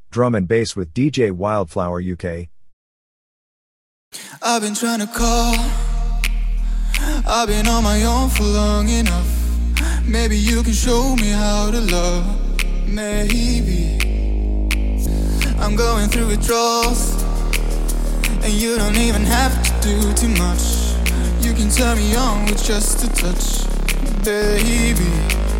Drum and Bass with DJ Wildflower UK. I've been trying to call, I've been on my own for long enough. Maybe you can show me how to love. Maybe I'm going through withdrawals, and you don't even have to do too much. You can turn me on with just a touch, baby.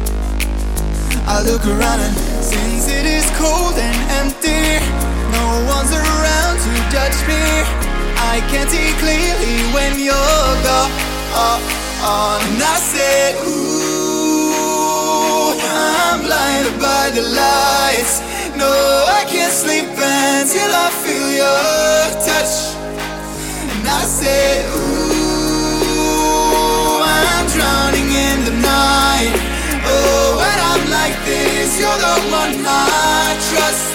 I look around and since it is cold and empty, no one's around to judge me. I can see clearly when you're gone. And I said, ooh, I'm blinded by the lights. No, I can't sleep until I feel your touch. And I said, ooh, I'm drowning in the night. Oh, when I'm like this, you're the one I trust.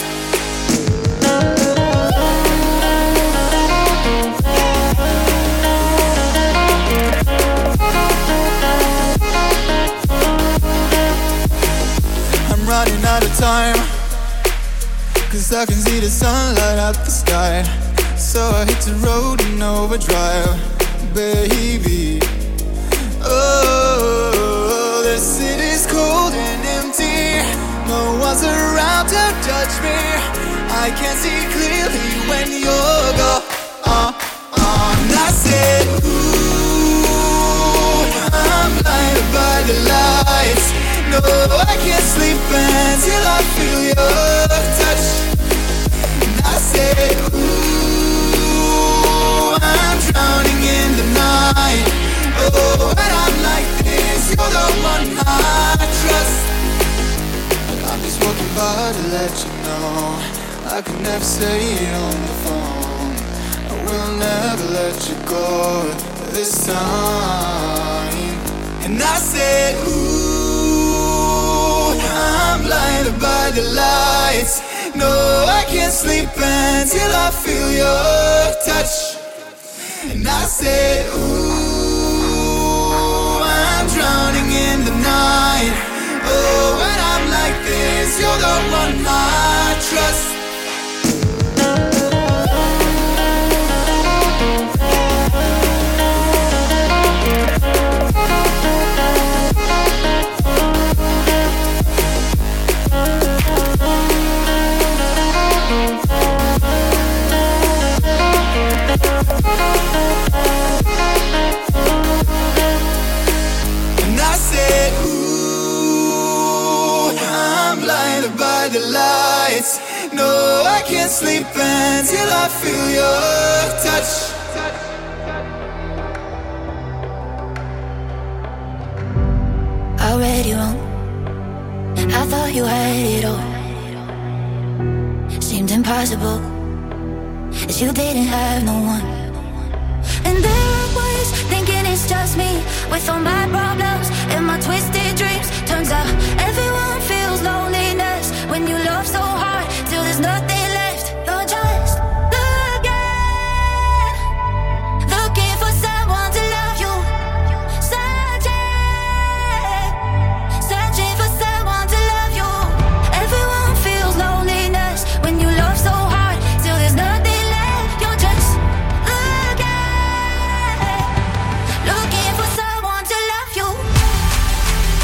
I'm running out of time, 'cause I can see the sunlight out the sky. So I hit the road in overdrive, baby. Oh, the city's cold and empty. No one's around to judge me. I can see clearly when you're gone. And I said, ooh, I'm blinded by the lights. No, I can't sleep until I feel your touch. And I said, ooh, I'm drowning in the night. Oh, when I'm like this, you're the one I trust. I'm just walking by to let you know I could never say it on the phone. I will never let you go this time. And I said, ooh, I'm blinded by the lights. No, I can't sleep until I feel your touch. And I said, ooh, I'm drowning in the night. Oh, when I'm like this, you're the one I trust. And I said, ooh, I'm blinded by the lights. No, I can't sleep until I feel your touch. Already wrong, I thought you had it all. Seemed impossible, as you didn't have no one. And there I was, thinking it's just me, with all my problems and my twisted dreams. Turns out everyone feels loneliness when you love so hard till there's nothing left. You're just looking for someone to love you. Searching for someone to love you. Everyone feels loneliness when you love so hard till there's nothing left. You're just looking for someone to love you.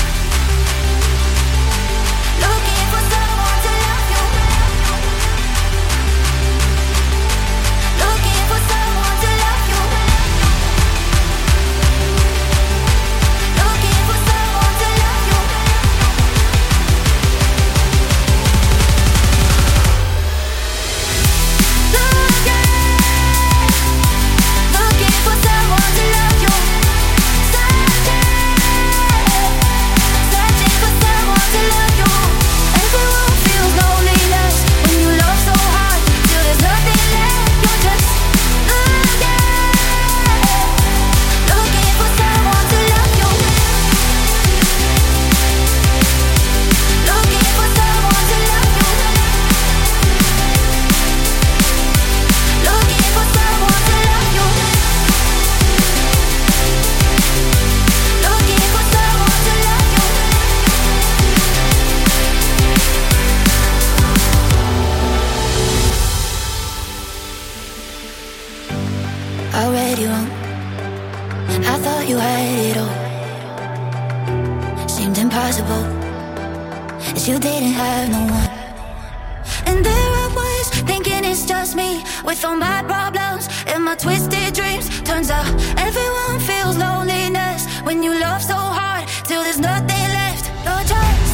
didn't have no one. And there I was, thinking it's just me, with all my problems and my twisted dreams. Turns out everyone feels loneliness when you love so hard till there's nothing left. You're just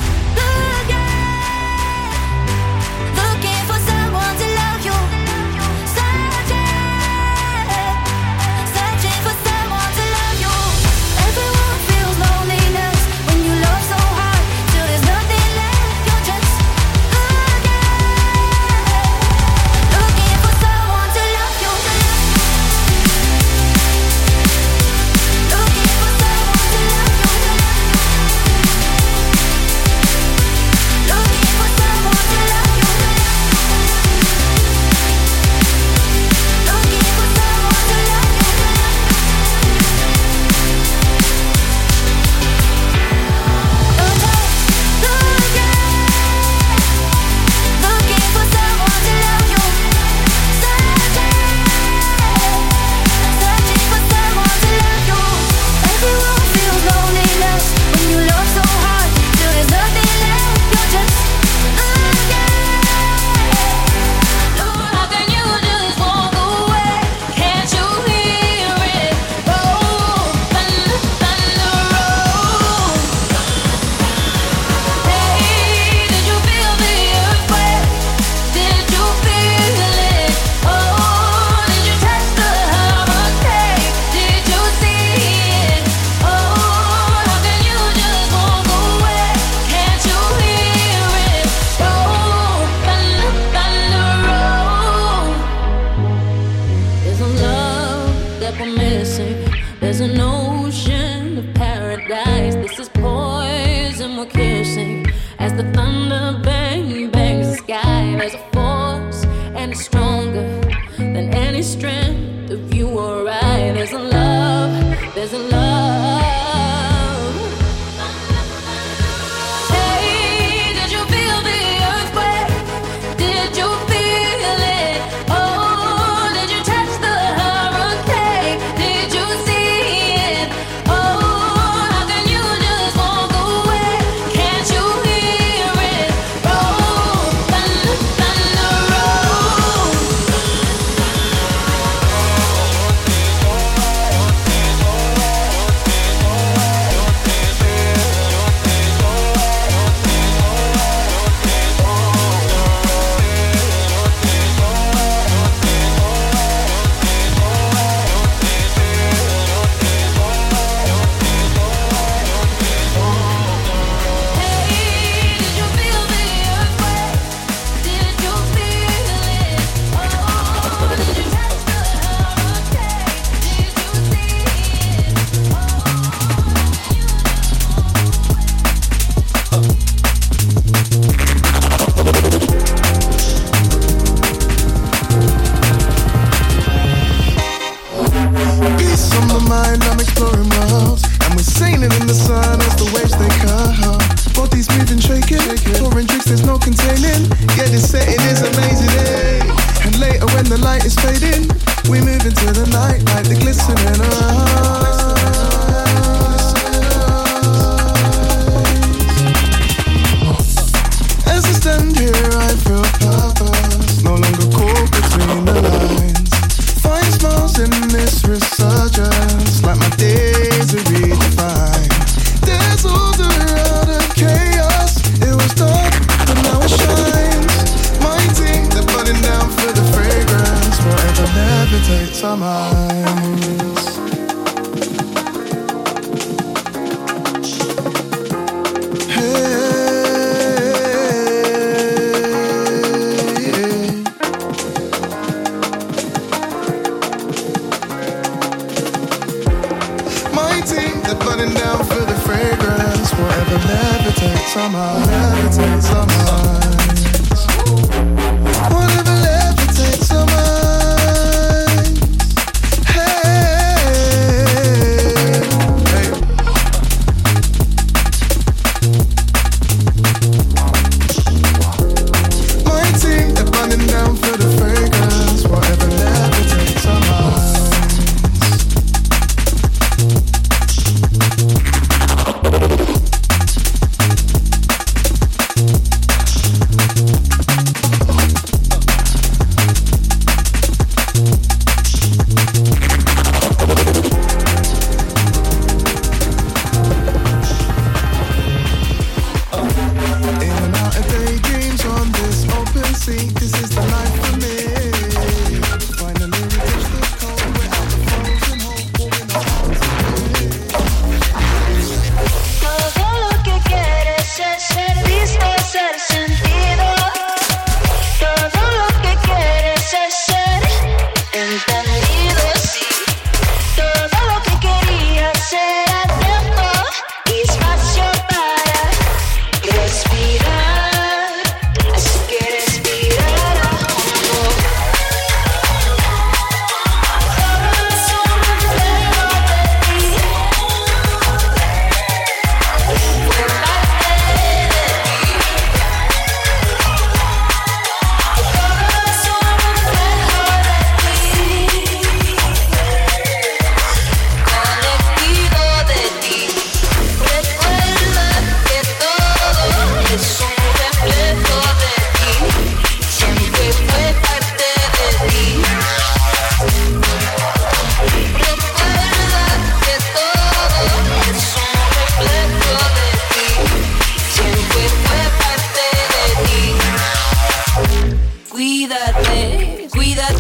looking for someone to love you. Searching for someone to love you. Everyone feels loneliness when you love so hard till there's nothing left. You're just looking for someone to love you. Looking for someone to love you. Looking for someone to love you. Looking for someone to love you. You're just looking for someone to love you. Searching for someone to love you. Everyone feels loneliness when you love so hard till there's nothing left. You're just how can you just walk away? Can't you hear it? Roll, thunder, thunder, roll. Hey, did you feel the earthquake? Did you feel it? Oh, did you touch the hurricane? Did you see it? Oh, how can you just walk away? Can't you hear it? Roll, thunder, thunder, roll. There's a love that we're missing. There's an ocean of paradise. This is poison we're kissing. As the thunder bang bangs the sky, there's a force and it's stronger than any strength of you or I. There's a love, there's a love. Hey, did you feel the earthquake? Did you feel it? Oh, did you touch the hurricane? Did you see it? Oh, how can you just walk away? Can't you hear it? Roll, thunder, thunder, roll. Hey, did you feel the earthquake? Did you feel it? Oh, did you touch the hurricane? Did you see Peace on my mind, I'm exploring worlds, and we're sailing in the sun as the waves they come. Bodies moving, shaking, pouring drinks, there's no containing. Yeah, this setting is amazing, eh? And later when the light is fading, we move into the night like the glistening As I stand here, I feel purpose, no longer caught between the lines. Find smiles in this resurgence, like my days are redefined. There's order out of chaos. It was dark, but now it shines. My team, they're burning down for the fragrance, forever never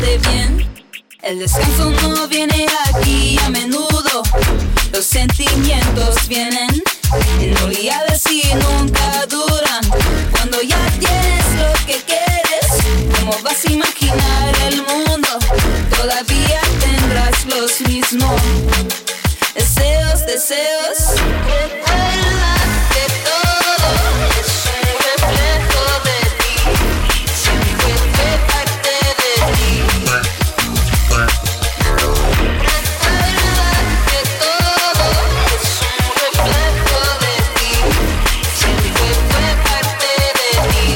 hace bien. El descanso no viene aquí a menudo. Los sentimientos vienen en oleadas y nunca duran. Cuando ya tienes lo que quieres, ¿cómo vas a imaginar el mundo? Todavía tendrás los mismos deseos. Recuerda que todo es un reflejo de ti. Siempre fue parte de ti. Recuerda que todo es un reflejo de ti. Siempre fue parte de ti.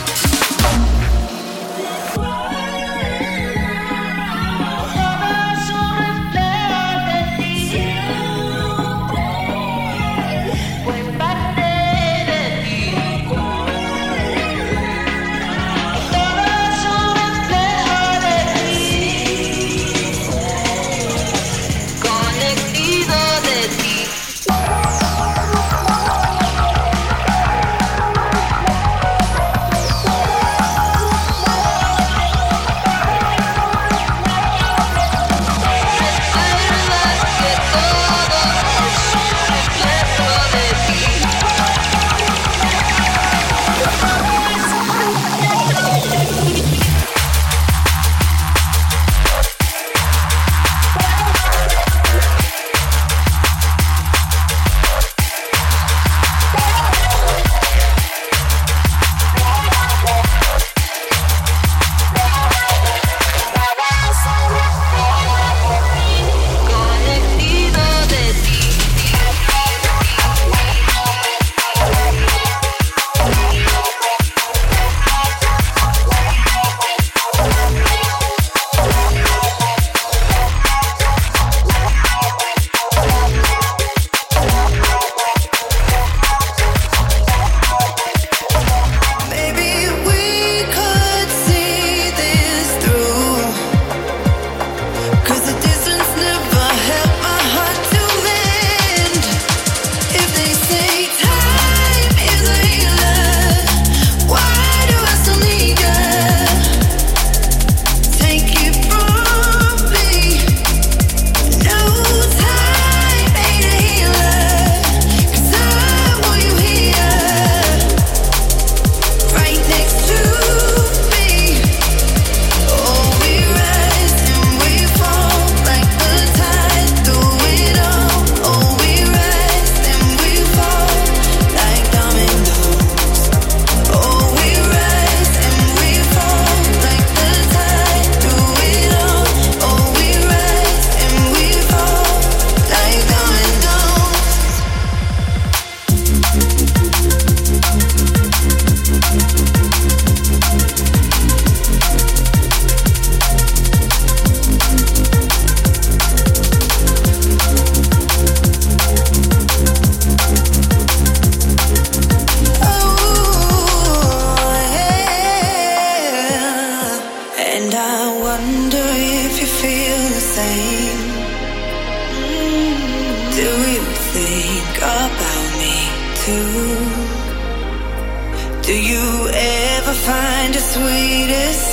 Do you ever find a sweet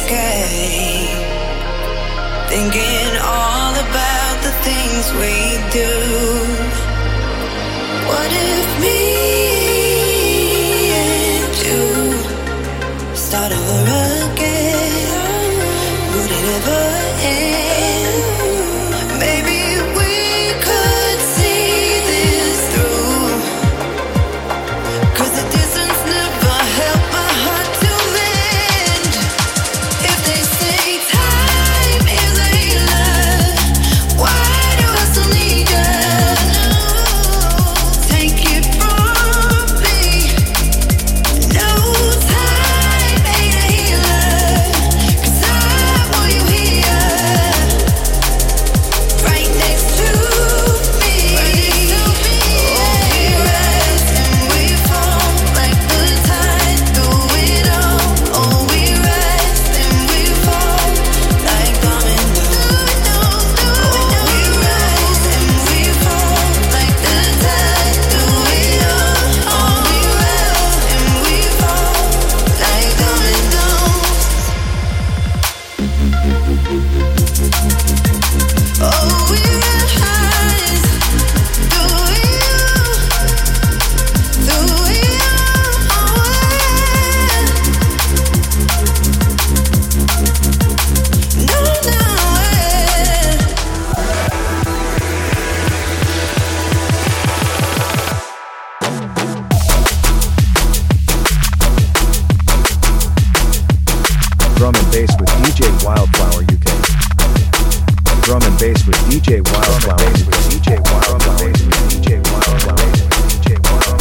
escape? Thinking all about the things we do. What if me and you start over again? Would it ever end? Maybe we could see this through. 'Cause the distance never helped my heart to mend. If they say time is a healer, why do I still need you? Take it from me. No, time ain't a healer, 'cause I want you here. and bass with DJ Wildflower UK. Drum and bass with DJ Wildflower with DJ Wildflower with DJ Wildflower with DJ Wildflower.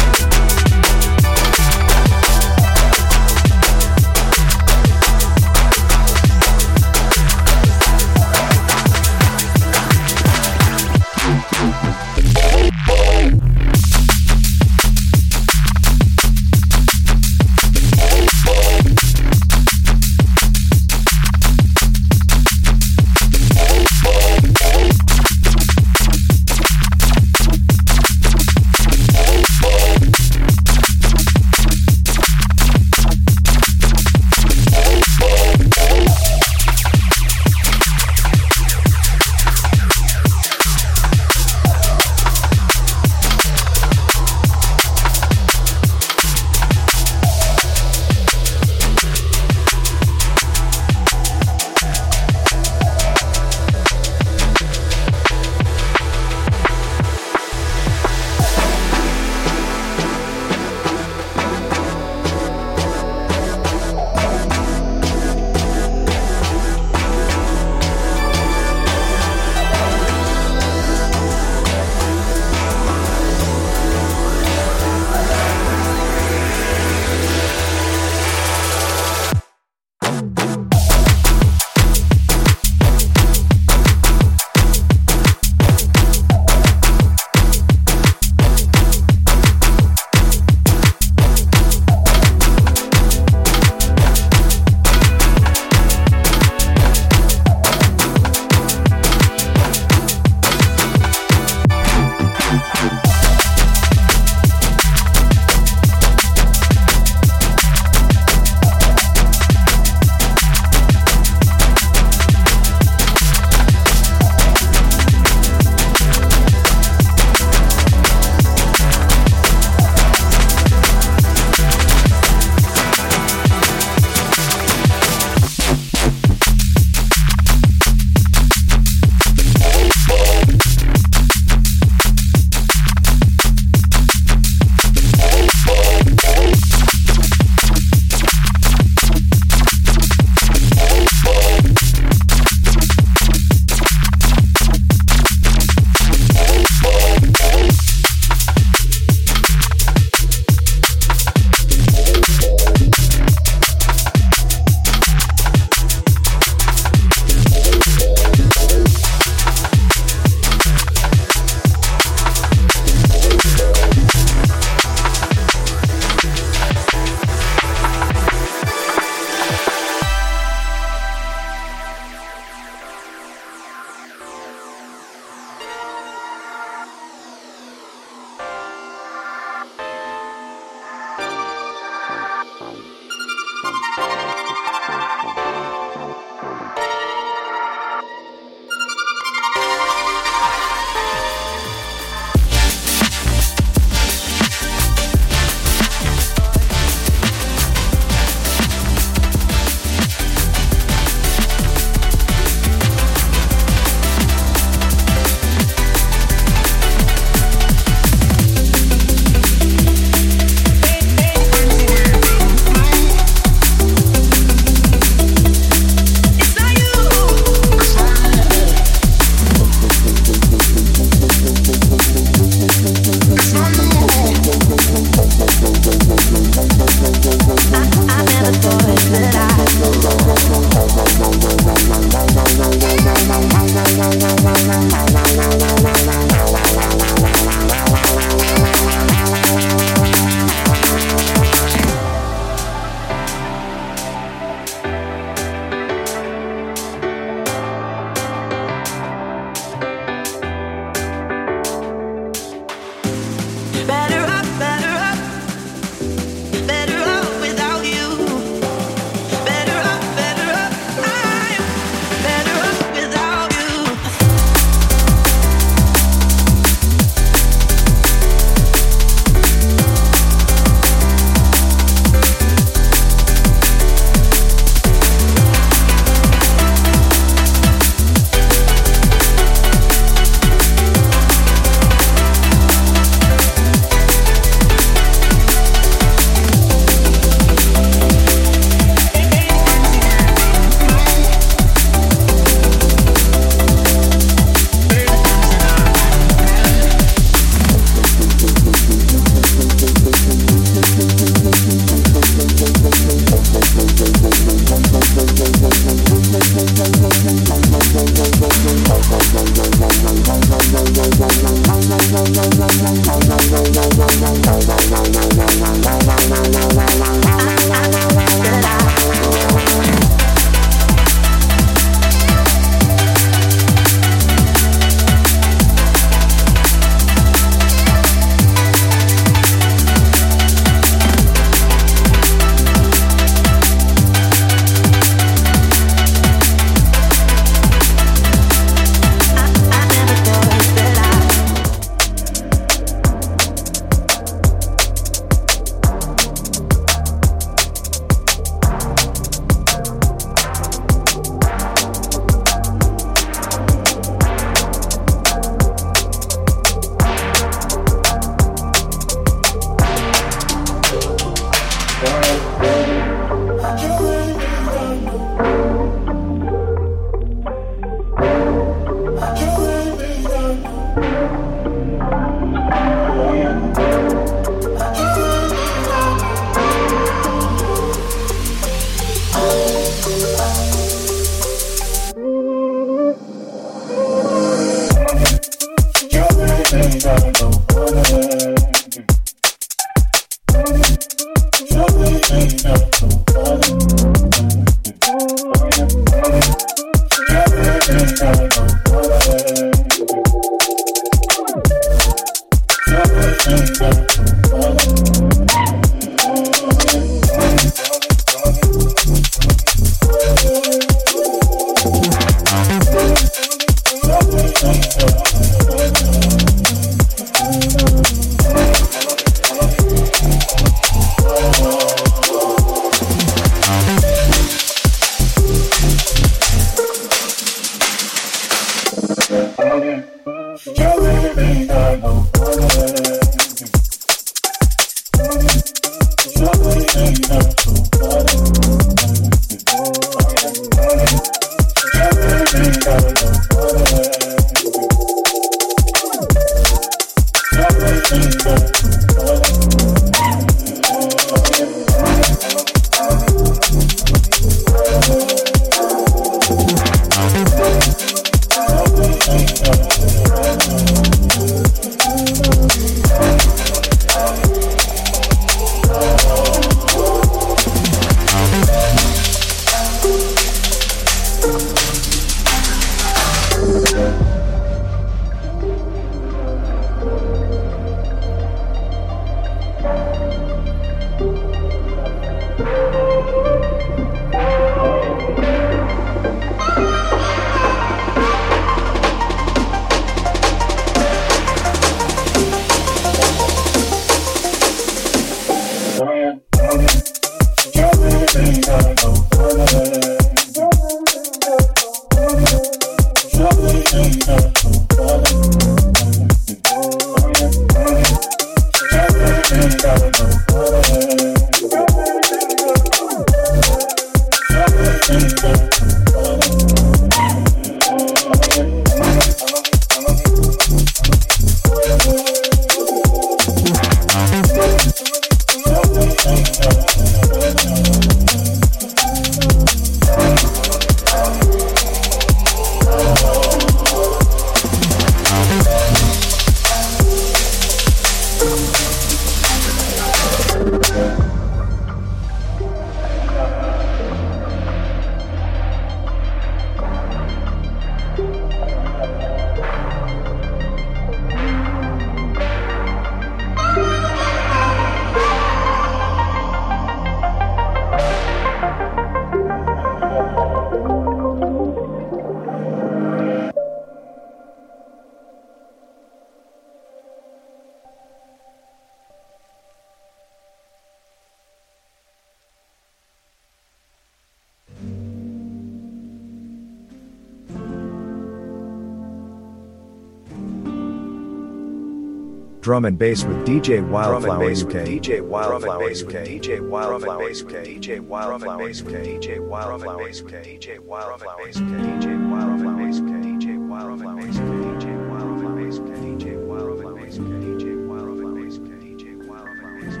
Drum and bass with DJ Wildflower UK. DJ Wildflower UK. DJ Wildflower UK. DJ Wildflower UK. DJ Wildflower UK. DJ Wildflower UK. DJ Wildflower UK. DJ Wildflower UK. DJ Wildflower UK. DJ Wildflower UK. DJ Wildflower UK. DJ Wildflower UK.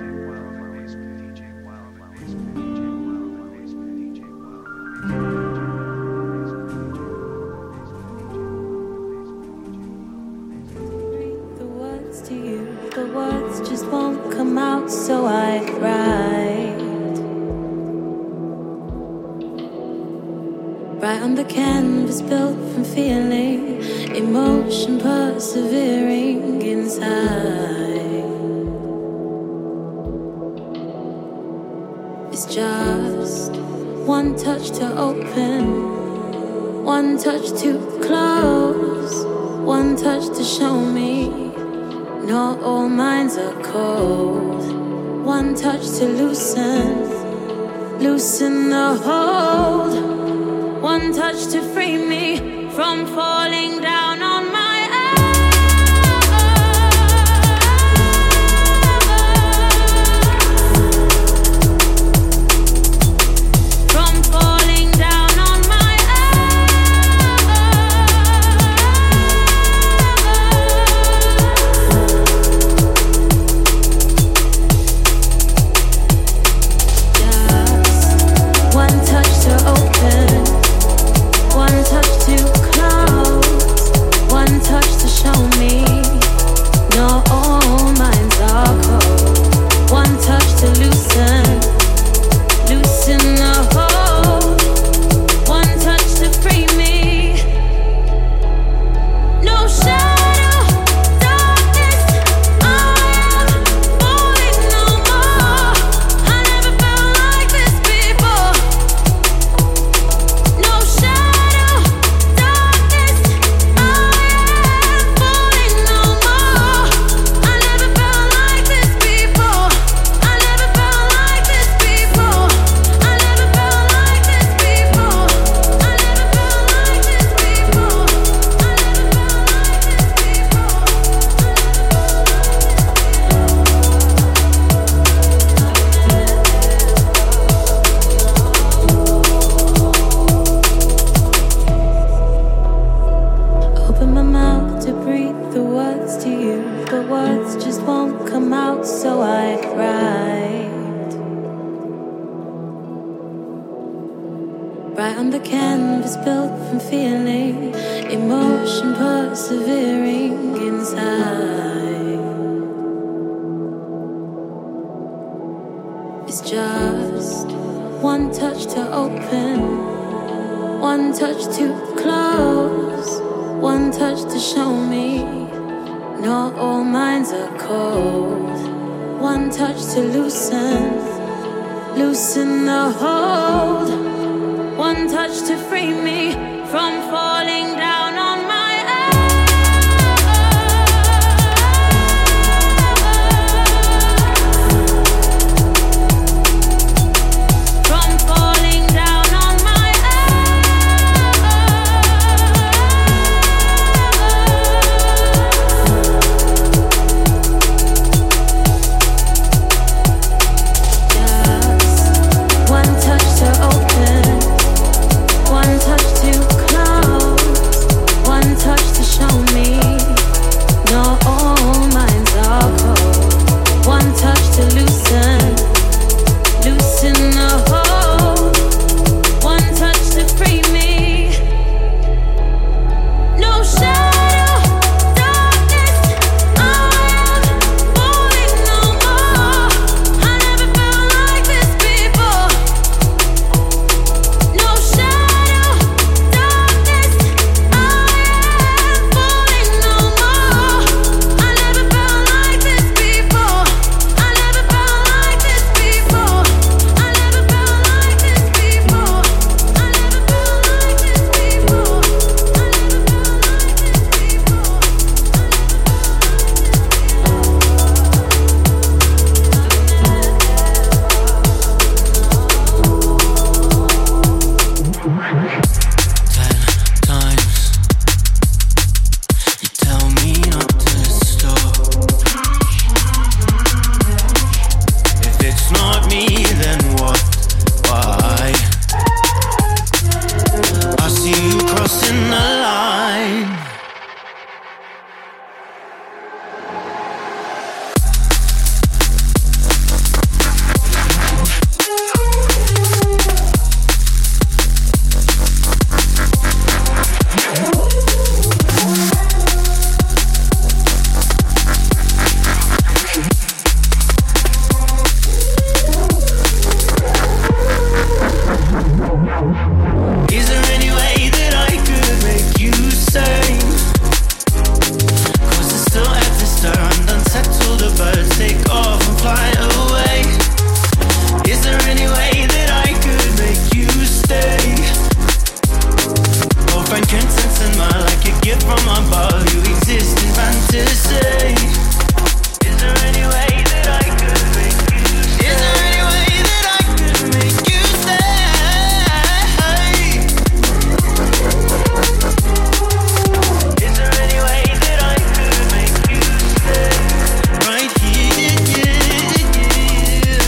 To you, the words just won't come out, so I write on the canvas built from feeling, emotion persevering inside. It's just one touch to open, one touch to close, one touch to show me not all minds are cold. One touch to loosen the hold. One touch to free me from falling down on my one touch to close. Right on the canvas built from feeling, emotion persevering inside. It's just one touch to open, one touch to close, one touch to show me not all minds are cold. One touch to loosen the hold. One touch to free me from falling down on my from falling down on my Just one touch to open, one touch to close, one touch to show me not all minds are cold. One touch to loosen the hold. One touch to free me. No shadow, darkness, I am falling no more. I never felt like this before. No shadow, darkness, I am falling no more. I never felt like this before. I never felt like this before. I never felt like this before. I never felt like this before. I never felt like this before. Times you tell me not to stop. If it's not me, then what? Why? I see you crossing the line. Is there any way that I could make you stay? 'Cause it's still at the stir and unsettled. The birds take off and fly away. Is there any way that I could make you stay? Oh, frankincense and myrrh, like a gift from above, you exist in fantasy. Is there any way that I could make you stay? Is there any way that I could make you stay? Is there any way that I could make you stay? Right here, yeah.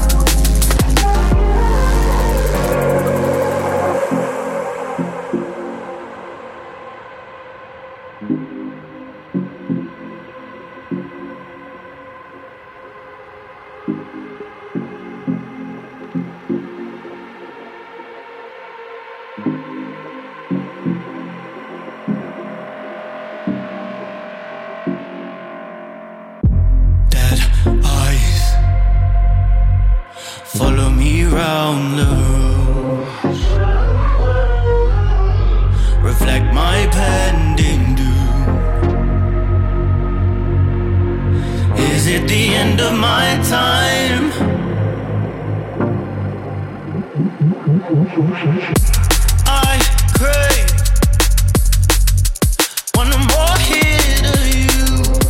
Dead eyes follow me round the room, reflect my pending doom. Is it the end of my time? I crave one more hit of you.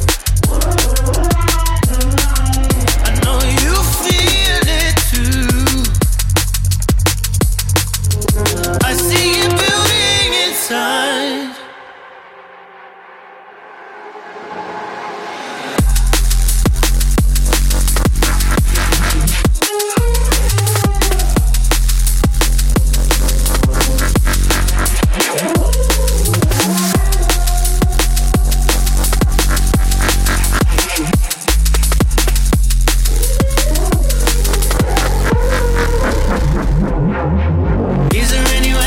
I know you feel it too. I see you building inside. Is there any way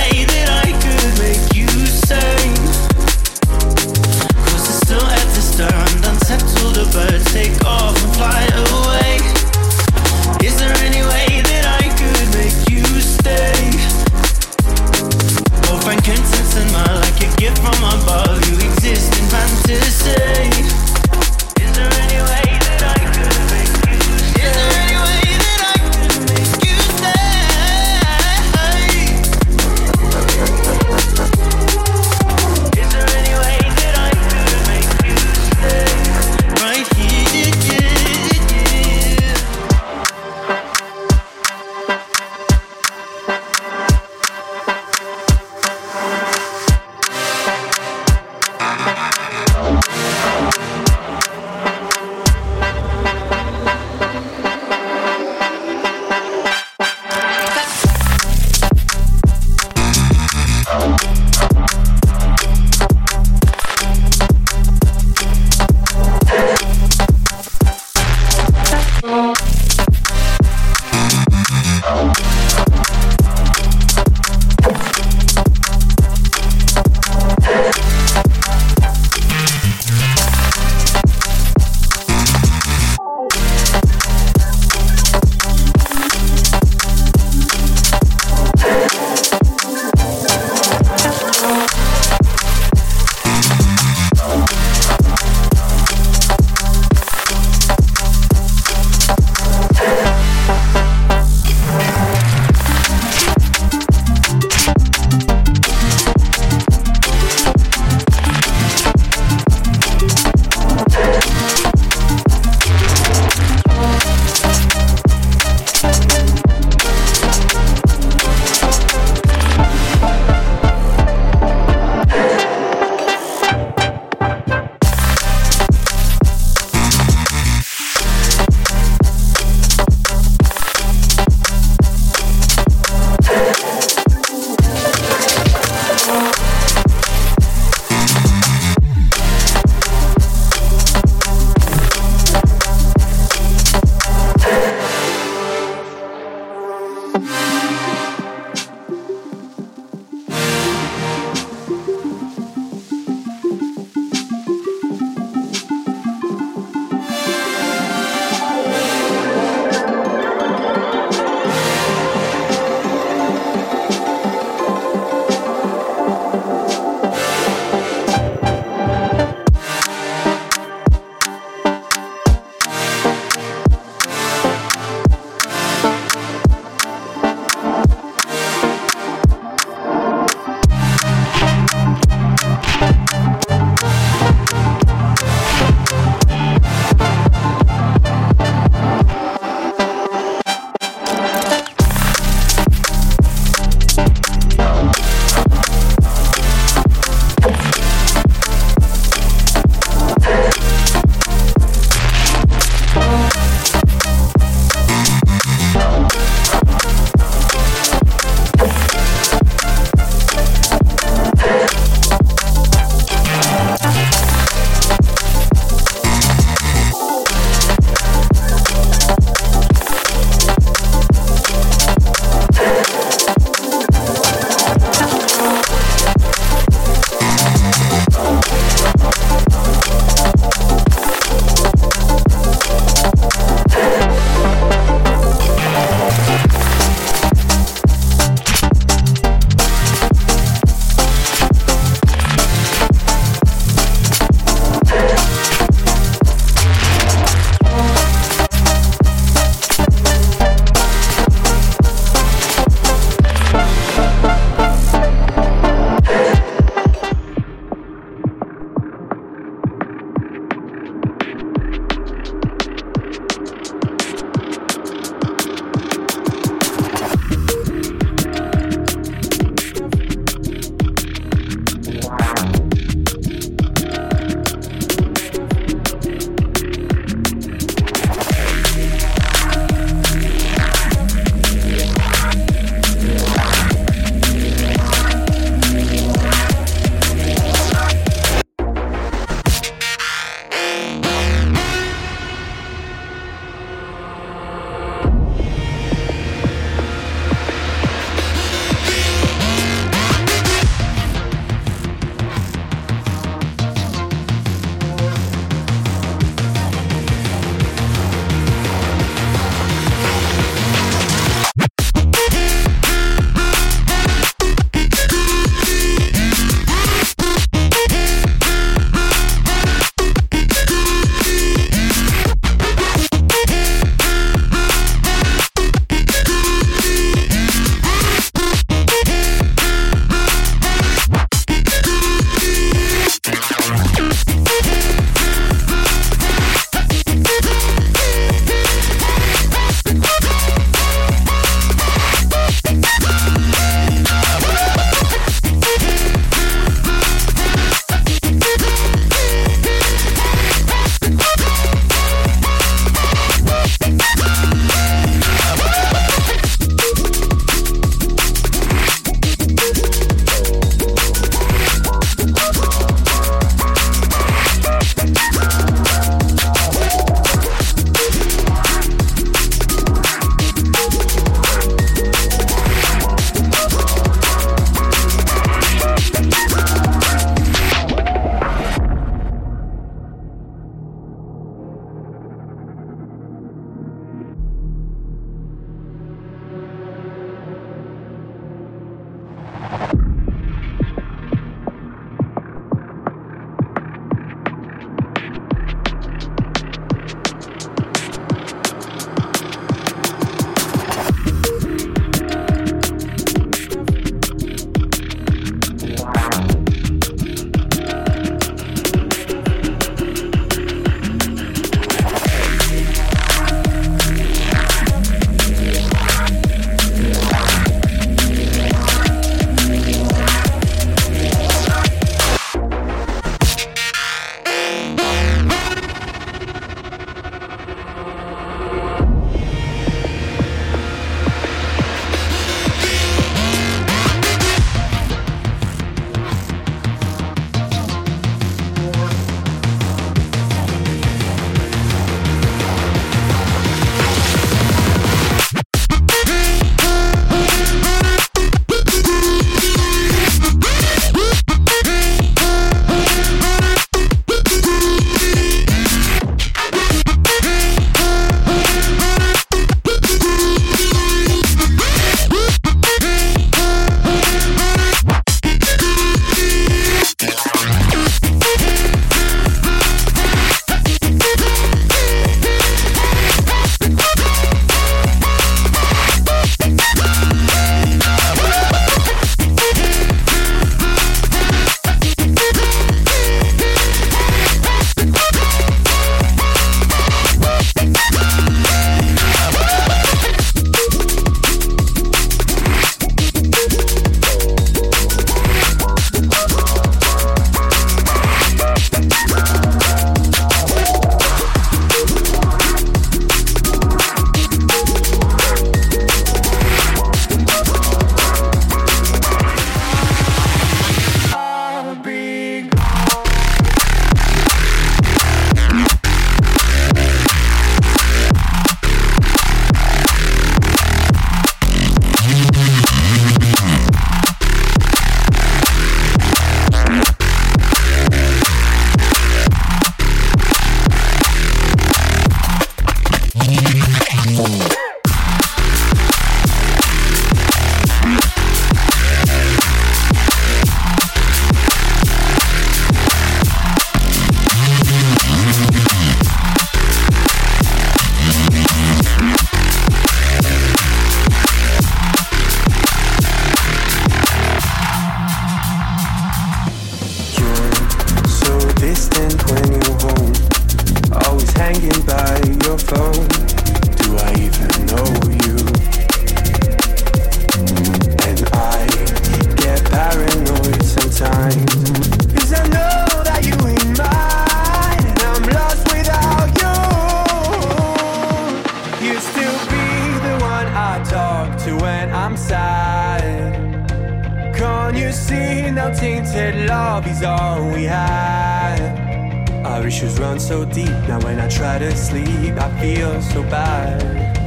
hide. Can't you see now tainted love is all we had? Our issues run so deep, now when I try to sleep I feel so bad.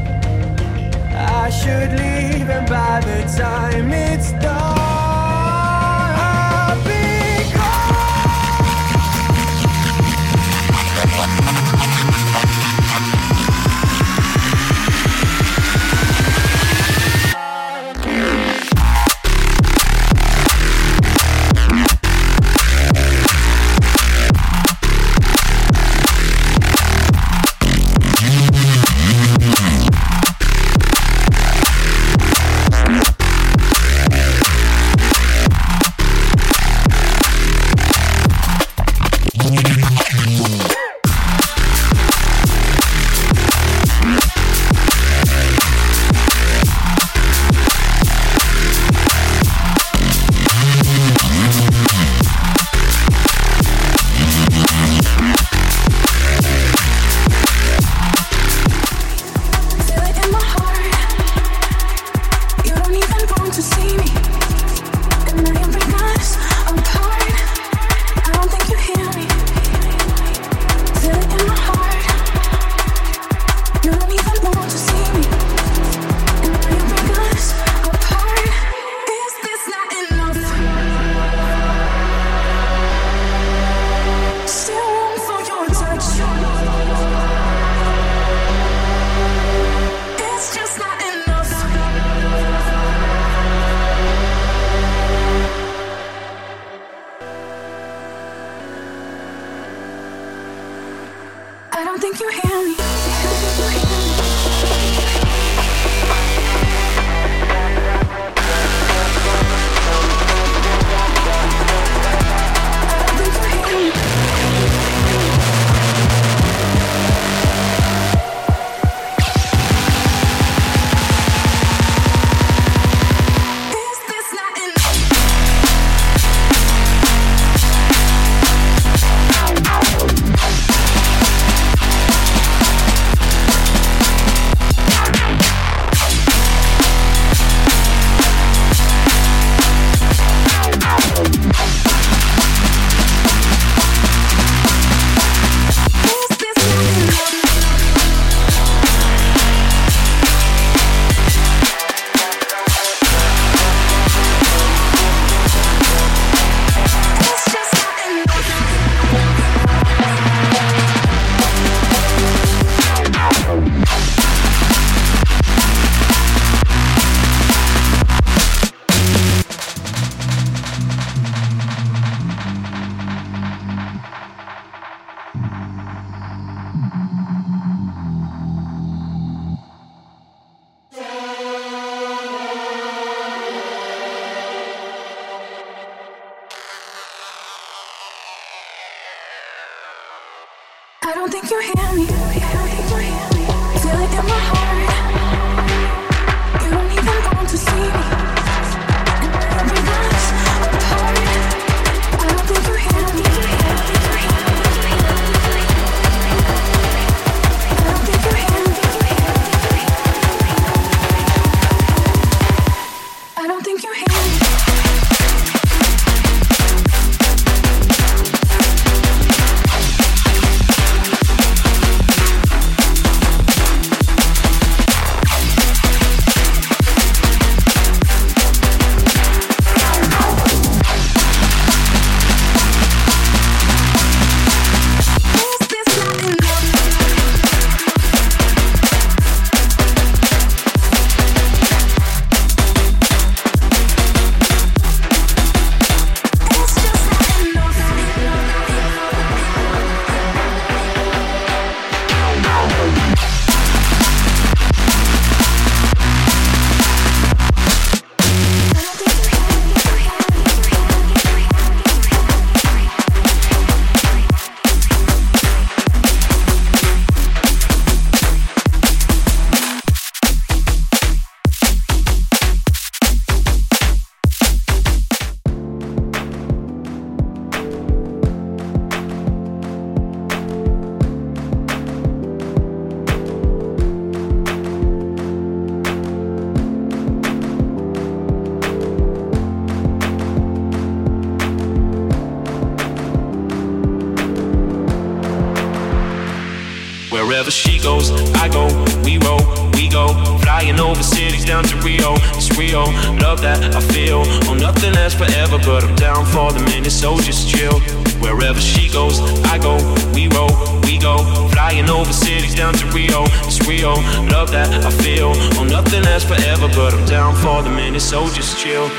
I should leave and by the time it's done I'll be I don't think you hear me. Feel it in my heart. You don't even want to see me. And every glass apart. I don't think you hear me. I don't think you hear me. I don't think you hear me. Wherever she goes, I go, we roll, we go. Flying over cities down to Rio, it's real. Love that I feel, oh nothing lasts forever, but I'm down for the minute, so just chill. Wherever she goes, I go, we roll, we go. Flying over cities down to Rio, it's real. Love that I feel, oh nothing lasts forever, but I'm down for the minute, so just chill.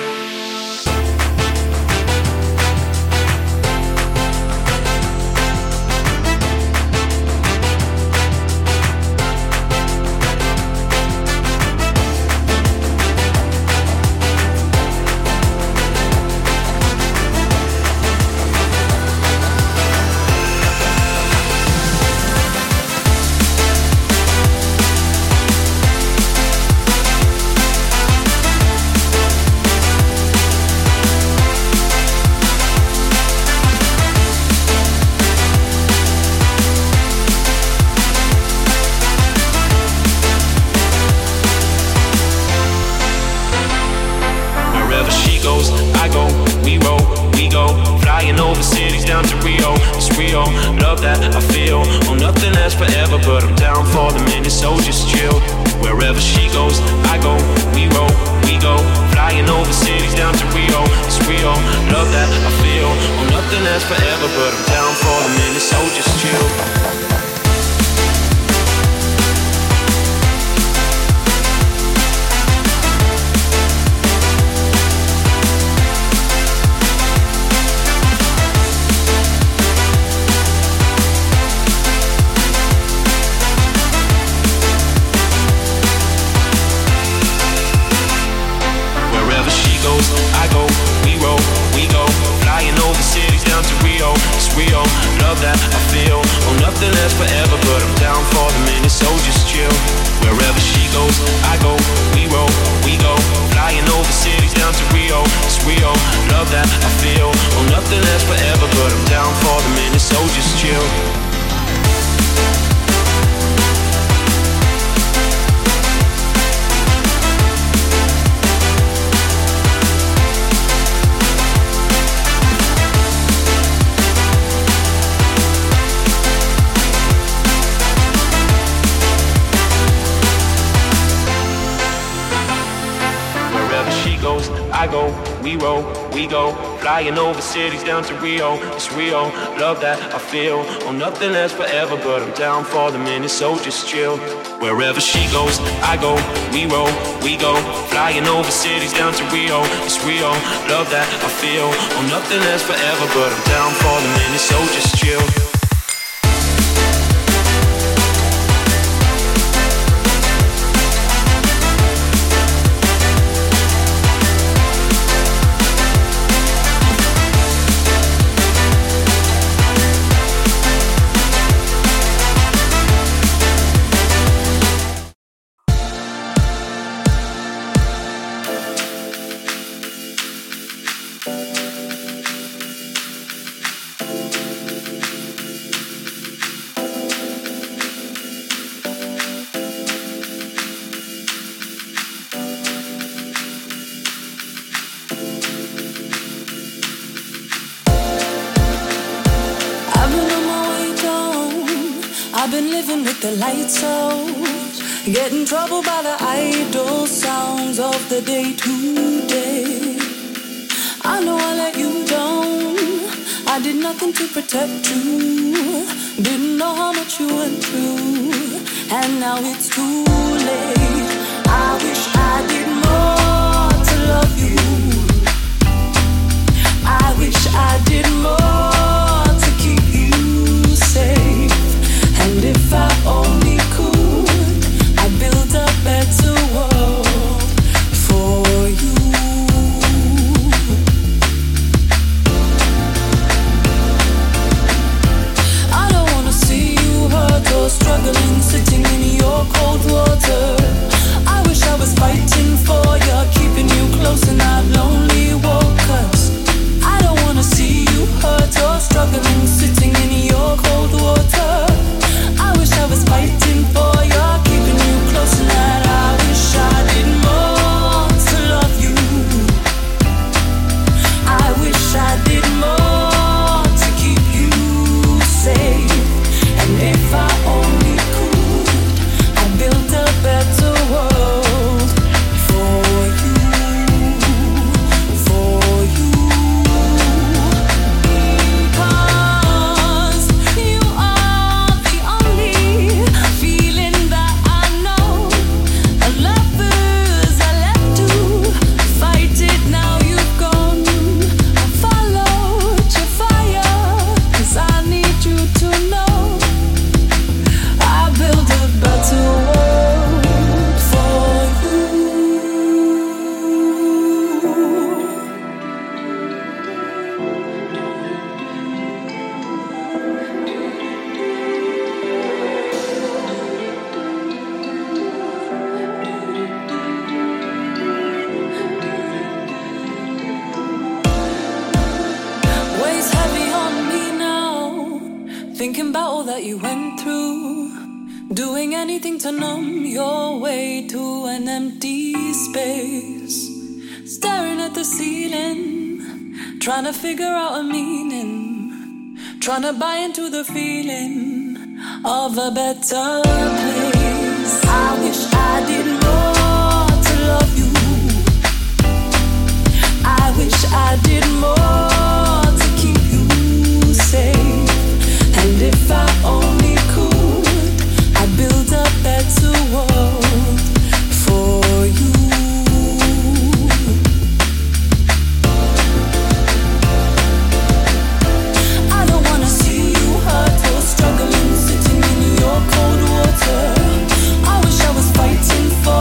Flying over cities down to Rio, it's real. Love that I feel, oh nothing lasts forever, but I'm down for the minute, so just chill. Wherever she goes, I go, we roll, we go. Flying over cities down to Rio, it's real. Love that I feel, oh nothing lasts forever, but I'm down for the minute, so just chill. The lights out, get in trouble by the idle sounds of the day to day. I know I let you down, I did nothing to protect you, didn't know how much you went through, and now it's too late. I wish I did more to love you, I wish I did more to keep you safe. And if I only could, I'd build a better world for you. I don't wanna see you hurt or struggling, sitting in your cold water. I wish I was fighting for Thinking about all that you went through, doing anything to numb your way to an empty space. Staring at the ceiling, trying to figure out a meaning, trying to buy into the feeling of a better place. I wish I did more to love you. I wish I did more to keep you safe. And if I only could, I'd build a better world for you. I don't wanna see you hurt or struggling, sitting in your cold water. I wish I was fighting for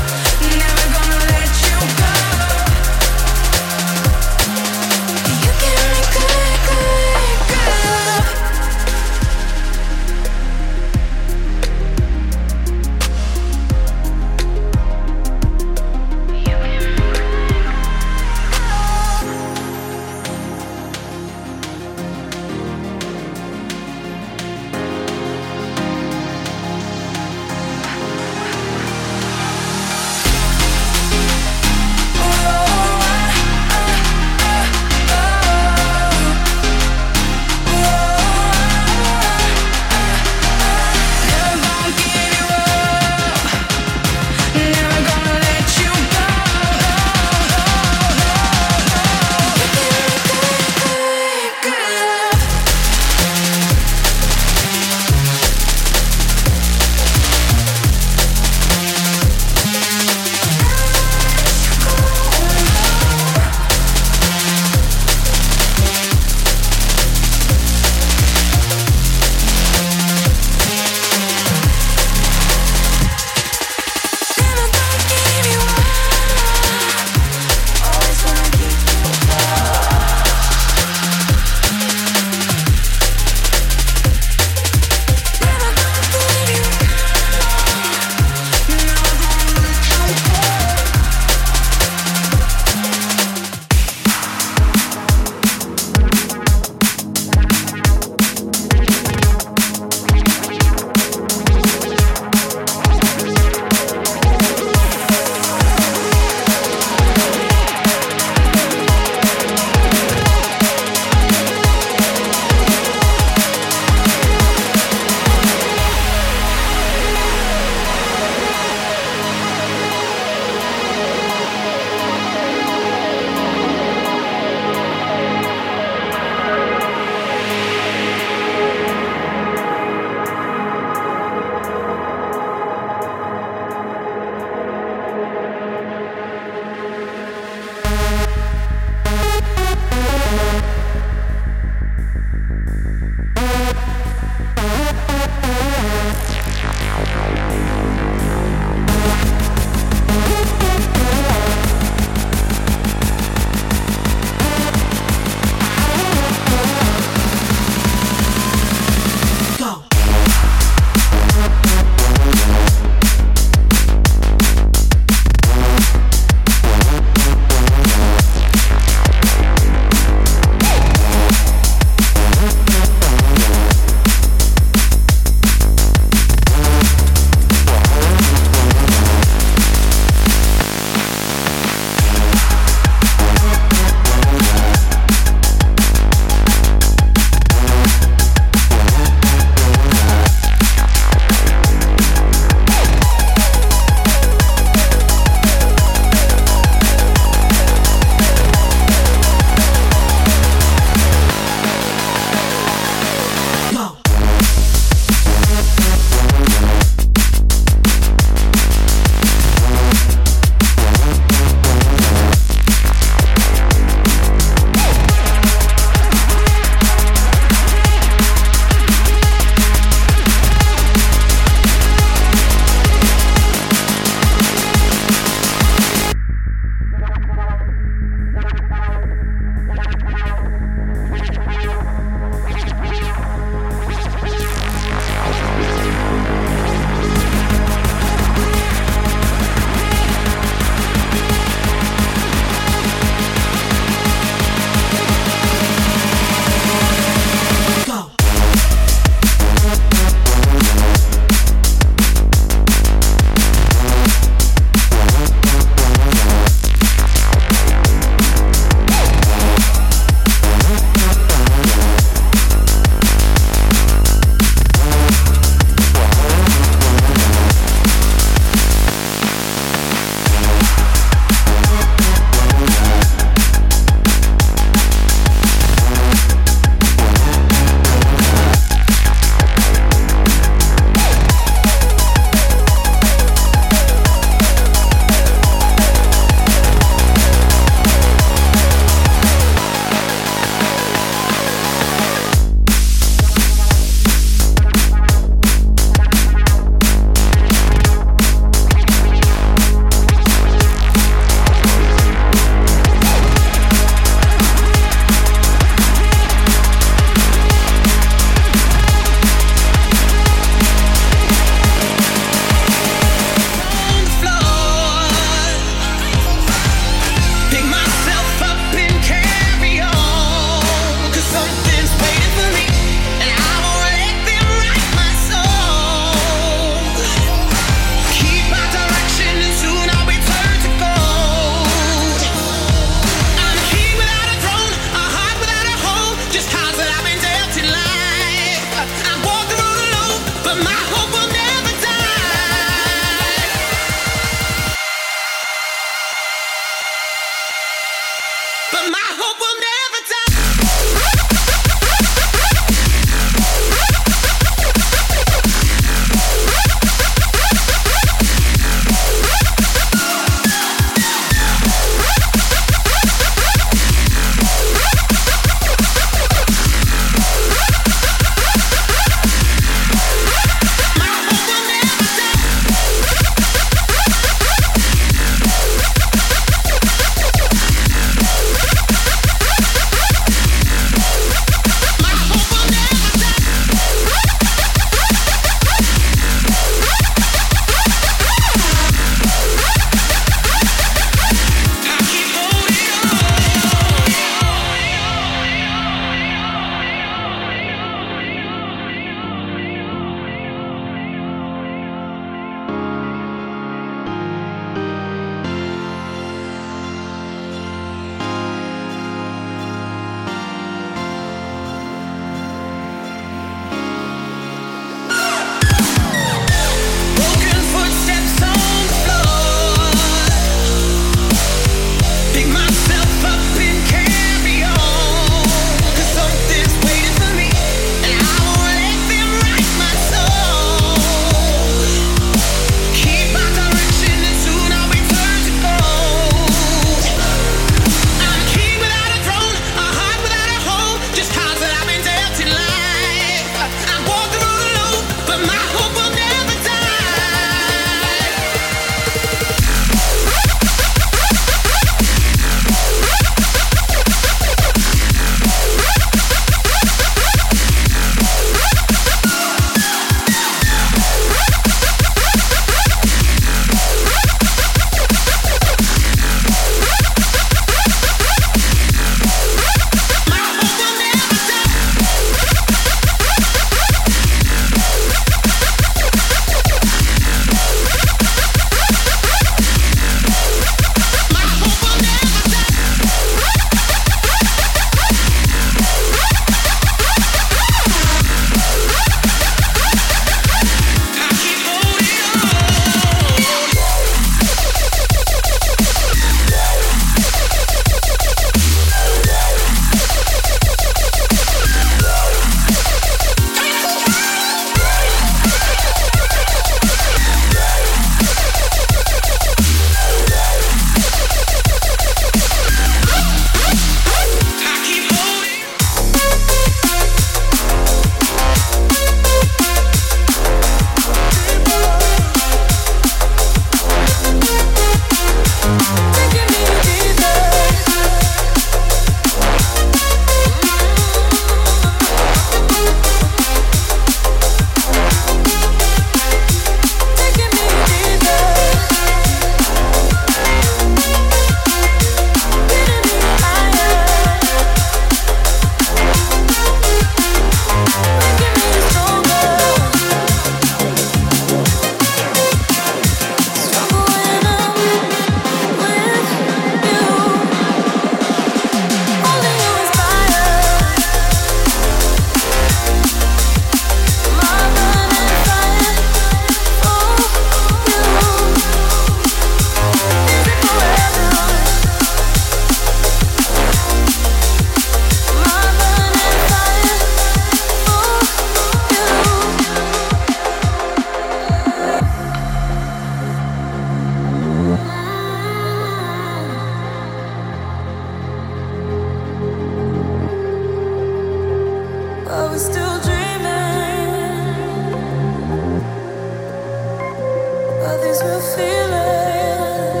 these real feelings.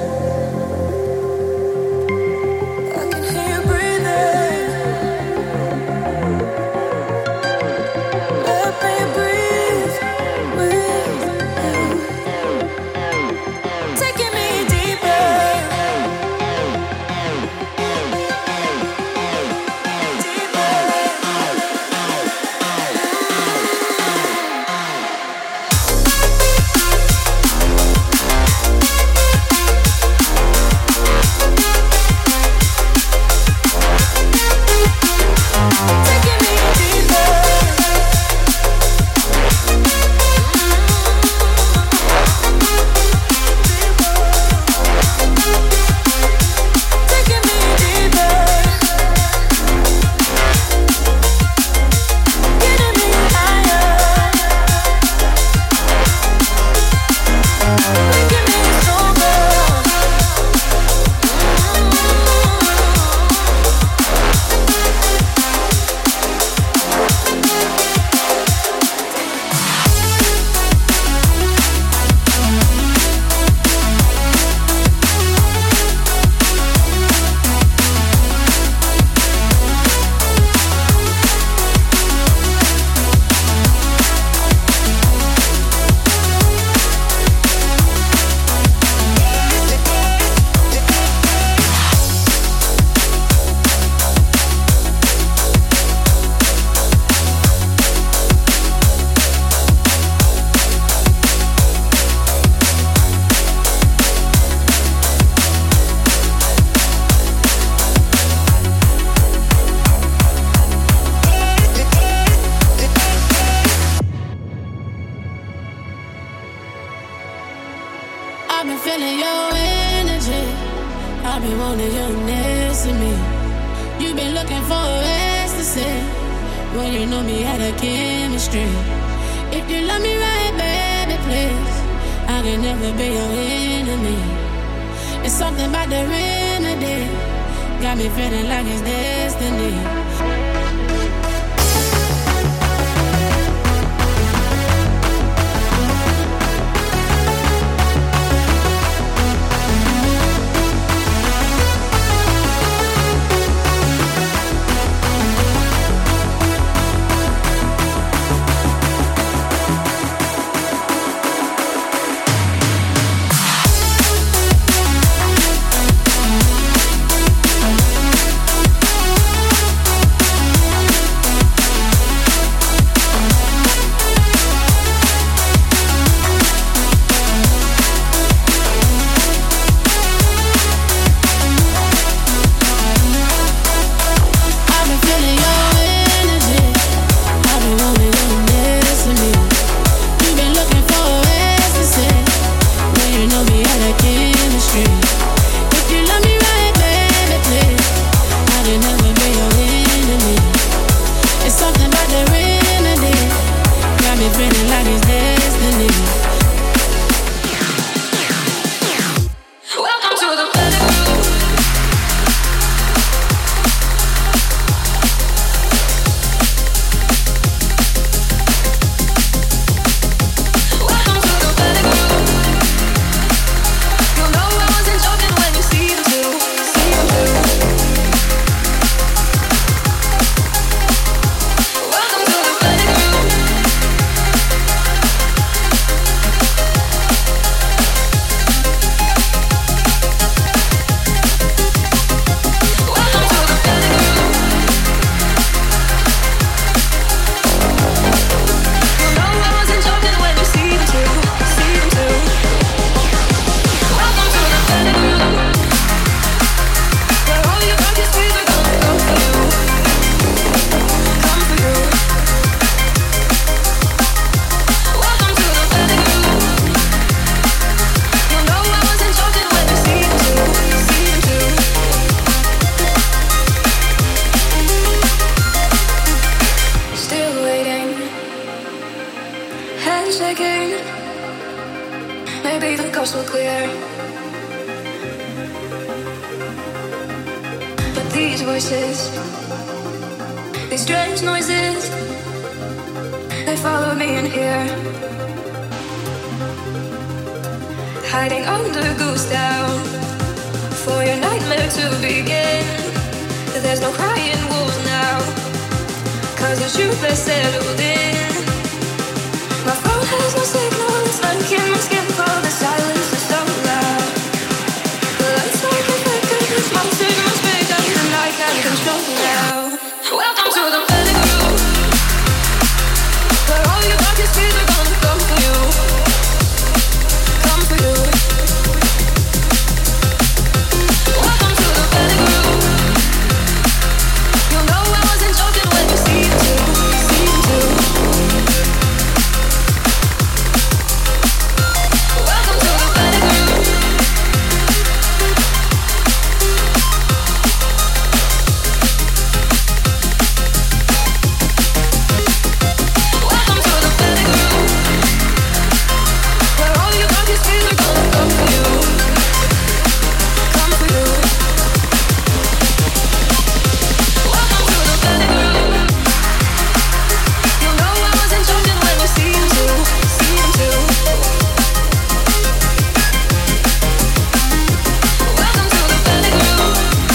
I can hear you breathing. Let me breathe with you. Taking me deeper. I've been feeling your energy. I've been wanting you next to me. You've been looking for ecstasy. When you know me had a chemistry. If you love me right, baby, please. I can never be your enemy. It's something about the remedy. Got me feeling like it's destiny. These strange noises, they follow me in here. hiding under goose down for your nightmare to begin. There's no crying wolves now, 'cause the truth has settled in. My phone has no signal, it's stuck in my skin for the silence is so loud. The lights like a flicker, this monster must break up the night can't control now. Welcome to the panic room, where all your darkest fears are gonna come for you. Come for you. Welcome to the panic room. You know I wasn't joking when you seem to. Welcome to the panic room. Welcome to the panic room, where all your darkest fears are gonna come for you. Come for you. Welcome to the panic room. You know I wasn't joking when you seem to. Welcome to the panic room.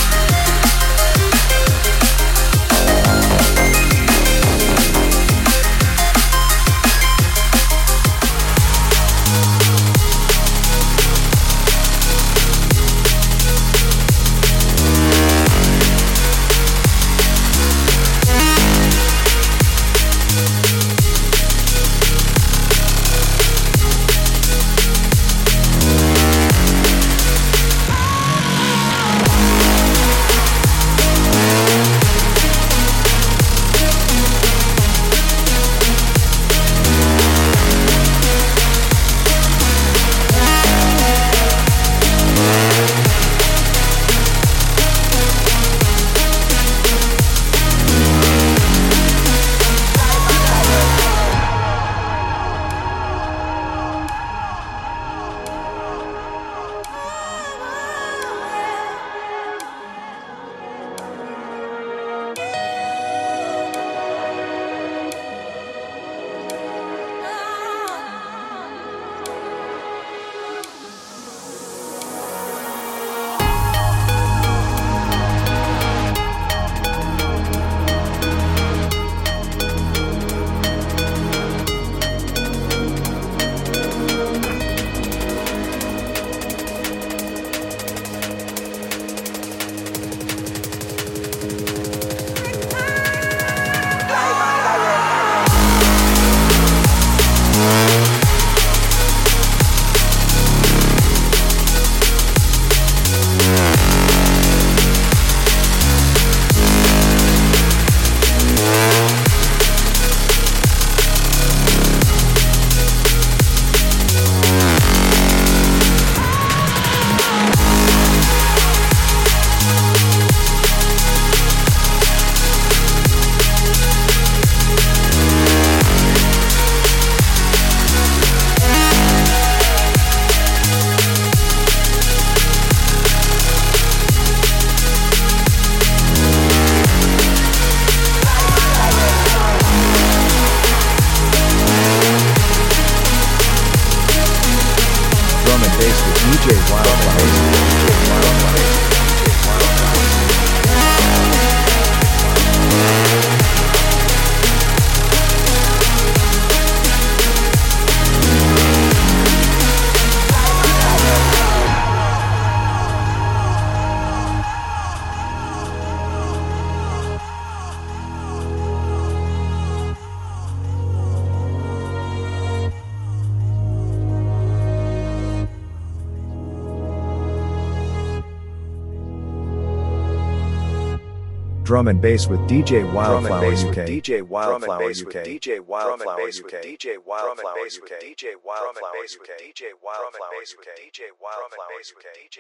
Drum and bass with DJ Wildflower. Drum and bass with DJ Wildflower UK. DJ Wildflower UK. DJ Wildflower UK. DJ Wildflower UK. DJ Wildflower UK. DJ Wildflower UK. DJ Wildflower UK.